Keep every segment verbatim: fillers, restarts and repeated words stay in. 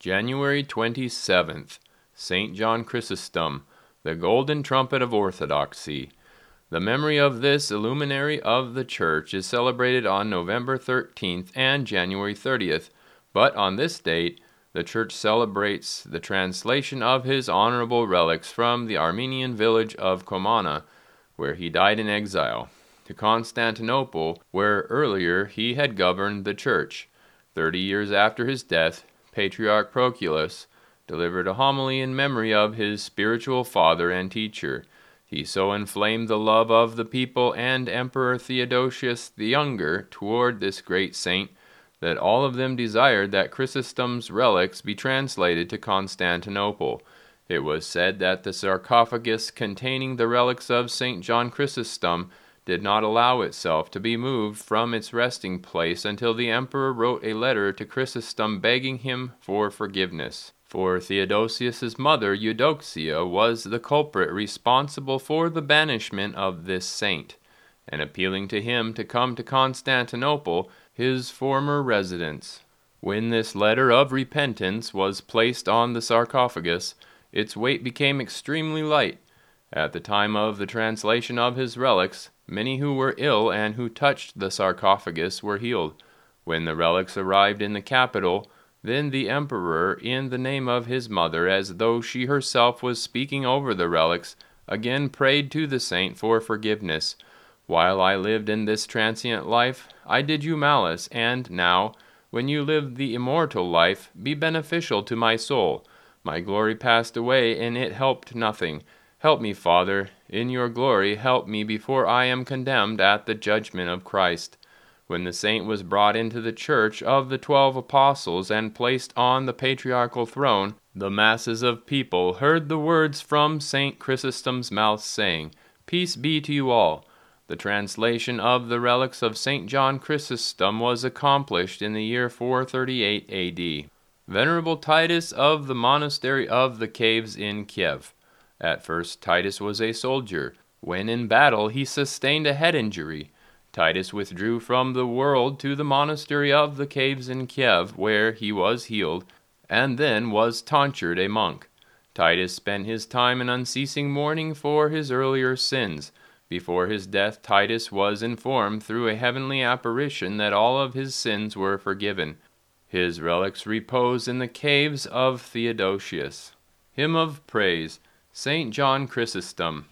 January twenty-seventh, Saint John Chrysostom, the golden trumpet of orthodoxy. The memory of this illuminary of the Church is celebrated on November thirteenth and January thirtieth, but on this date the Church celebrates the translation of his honorable relics from the Armenian village of Comana, where he died in exile, to Constantinople, where earlier he had governed the Church. Thirty years after his death, Patriarch Proculus delivered a homily in memory of his spiritual father and teacher. He so inflamed the love of the people and Emperor Theodosius the Younger toward this great saint that all of them desired that Chrysostom's relics be translated to Constantinople. It was said that the sarcophagus containing the relics of Saint John Chrysostom did not allow itself to be moved from its resting place until the emperor wrote a letter to Chrysostom begging him for forgiveness. For Theodosius's mother, Eudoxia, was the culprit responsible for the banishment of this saint, and appealing to him to come to Constantinople, his former residence. When this letter of repentance was placed on the sarcophagus, its weight became extremely light. At the time of the translation of his relics, many who were ill and who touched the sarcophagus were healed. When the relics arrived in the capital, then the emperor, in the name of his mother, as though she herself was speaking over the relics, again prayed to the saint for forgiveness. While I lived in this transient life, I did you malice, and now, when you live the immortal life, be beneficial to my soul. My glory passed away, and it helped nothing. Help me, Father, in your glory help me before I am condemned at the judgment of Christ. When the saint was brought into the church of the twelve apostles and placed on the patriarchal throne, the masses of people heard the words from Saint Chrysostom's mouth saying, "Peace be to you all." The translation of the relics of Saint John Chrysostom was accomplished in the year four thirty-eight A D. Venerable Titus of the monastery of the Caves in Kiev. At first Titus was a soldier. When in battle he sustained a head injury. Titus withdrew from the world to the monastery of the Caves in Kiev, where he was healed, and then was tonsured a monk. Titus spent his time in unceasing mourning for his earlier sins. Before his death, Titus was informed through a heavenly apparition that all of his sins were forgiven. His relics repose in the caves of Theodosius. Hymn of Praise, Saint John Chrysostom.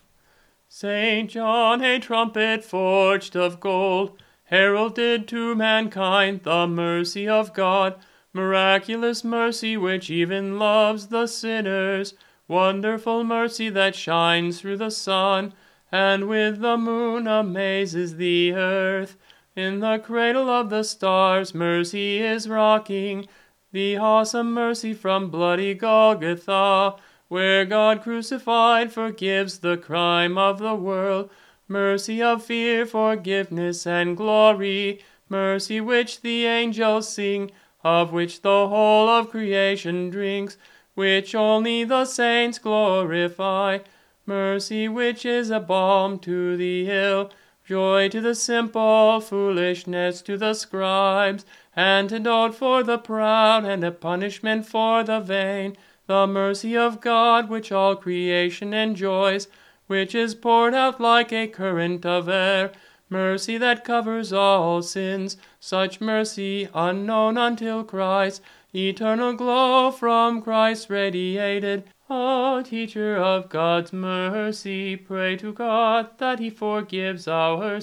Saint John, a trumpet forged of gold, heralded to mankind the mercy of God, miraculous mercy which even loves the sinners, wonderful mercy that shines through the sun, and with the moon amazes the earth. In the cradle of the stars mercy is rocking, the awesome mercy from bloody Golgotha, where God crucified forgives the crime of the world, mercy of fear, forgiveness, and glory, mercy which the angels sing, of which the whole of creation drinks, which only the saints glorify, mercy which is a balm to the ill, joy to the simple, foolishness to the scribes, antidote for the proud, and a punishment for the vain, the mercy of God which all creation enjoys, which is poured out like a current of air, mercy that covers all sins, such mercy unknown until Christ, eternal glow from Christ radiated. O teacher of God's mercy, pray to God that he forgives our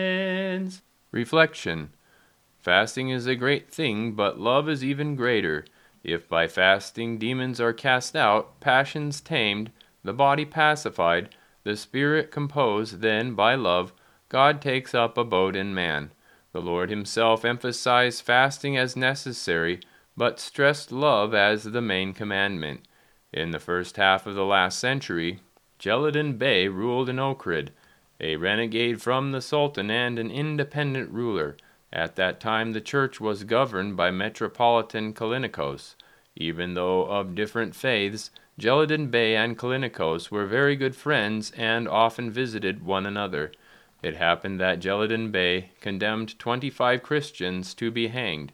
sins. Reflection. Fasting is a great thing, but love is even greater. If by fasting demons are cast out, passions tamed, the body pacified, the spirit composed, then, by love, God takes up abode in man. The Lord himself emphasized fasting as necessary, but stressed love as the main commandment. In the first half of the last century, Gelidin Bey ruled in Ohrid, a renegade from the Sultan and an independent ruler. At that time the church was governed by Metropolitan Callinicos. Even though of different faiths, Gelidin Bey and Callinicos were very good friends and often visited one another. It happened that Gelidin Bey condemned twenty-five Christians to be hanged.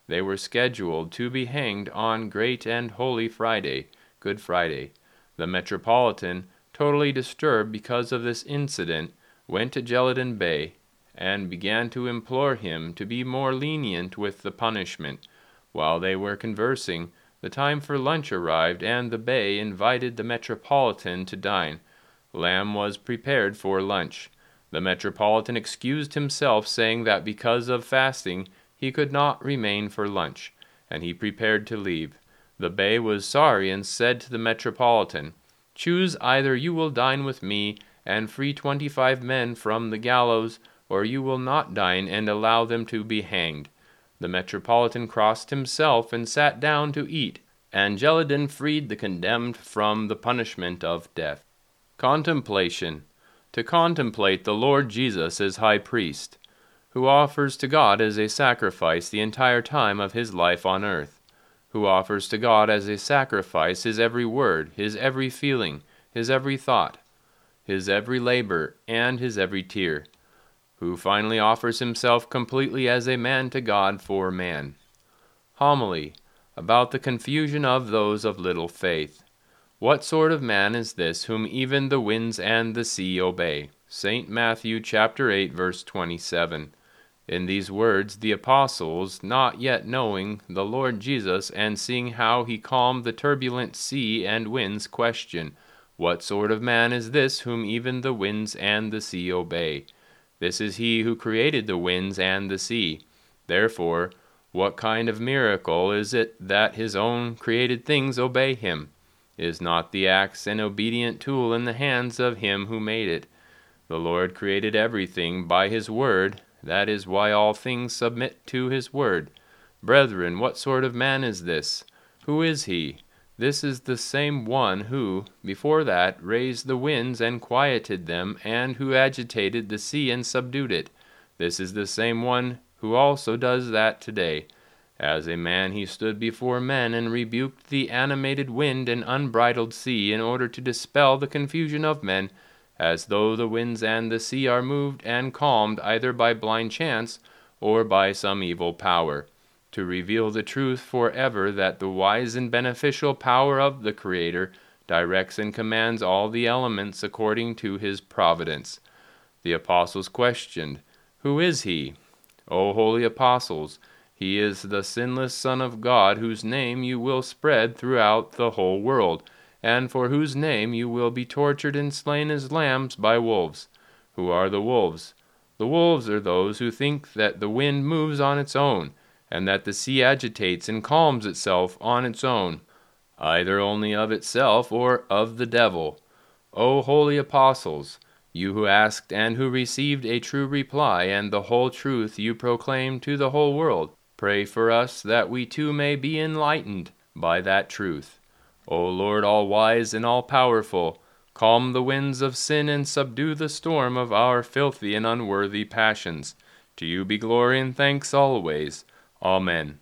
they were scheduled to be hanged on Great and Holy Friday, Good Friday. The Metropolitan, totally disturbed because of this incident, went to Gelidin Bey and began to implore him to be more lenient with the punishment. While they were conversing, the time for lunch arrived, and the Bey invited the Metropolitan to dine. Lamb was prepared for lunch. The Metropolitan excused himself, saying that because of fasting he could not remain for lunch, and he prepared to leave. The Bey was sorry and said to the Metropolitan, "Choose, either you will dine with me and free twenty-five men from the gallows, or you will not dine and allow them to be hanged." The Metropolitan crossed himself and sat down to eat, and Gelidin freed the condemned from the punishment of death. Contemplation. To contemplate the Lord Jesus as High Priest, who offers to God as a sacrifice the entire time of his life on earth, who offers to God as a sacrifice his every word, his every feeling, his every thought, his every labor, and his every tear, who finally offers himself completely as a man to God for man. Homily about the confusion of those of little faith. What sort of man is this whom even the winds and the sea obey? Saint Matthew chapter eight, verse twenty-seven. In these words, the apostles, not yet knowing the Lord Jesus and seeing how he calmed the turbulent sea and winds, question, "What sort of man is this whom even the winds and the sea obey?" This is he who created the winds and the sea. Therefore, what kind of miracle is it that his own created things obey him? Is not the axe an obedient tool in the hands of him who made it? The Lord created everything by his word. That is why all things submit to his word. Brethren, what sort of man is this? Who is he? This is the same one who, before that, raised the winds and quieted them, and who agitated the sea and subdued it. This is the same one who also does that today. As a man he stood before men and rebuked the animated wind and unbridled sea in order to dispel the confusion of men, as though the winds and the sea are moved and calmed either by blind chance or by some evil power, to reveal the truth forever that the wise and beneficial power of the Creator directs and commands all the elements according to his providence. The apostles questioned, "Who is he?" O holy apostles, he is the sinless Son of God, whose name you will spread throughout the whole world, and for whose name you will be tortured and slain as lambs by wolves. Who are the wolves? The wolves are those who think that the wind moves on its own, and that the sea agitates and calms itself on its own, either only of itself or of the devil. O holy apostles, you who asked and who received a true reply, and the whole truth you proclaim to the whole world, pray for us that we too may be enlightened by that truth. O Lord, all-wise and all-powerful, calm the winds of sin and subdue the storm of our filthy and unworthy passions. To you be glory and thanks always. Amen.